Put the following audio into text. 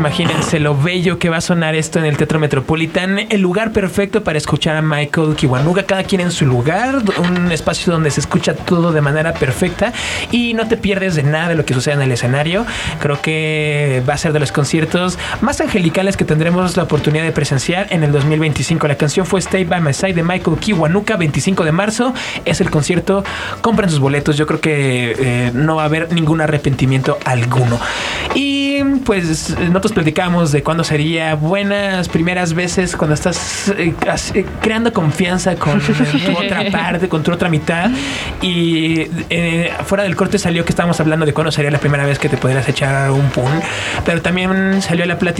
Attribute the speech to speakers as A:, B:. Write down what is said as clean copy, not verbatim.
A: imagínense lo bello que va a sonar esto en el Teatro Metropolitan, el lugar perfecto para escuchar a Michael Kiwanuka, cada quien en su lugar, un espacio donde se escucha todo de manera perfecta y no te pierdes de nada de lo que sucede en el escenario. Creo que va a ser de los conciertos más angelicales que tendremos la oportunidad de presenciar en el 2025. La canción fue Stay By My Side de Michael Kiwanuka, 25 de marzo, es el concierto. Compren sus boletos, yo creo que no va a haber ningún arrepentimiento alguno. Y pues nosotros platicamos de cuándo sería buenas primeras veces cuando estás creando confianza con tu otra parte, con tu otra mitad. Y fuera del corte salió que estábamos hablando de cuándo sería la primera vez que te podrías echar un pun, pero también salió la plática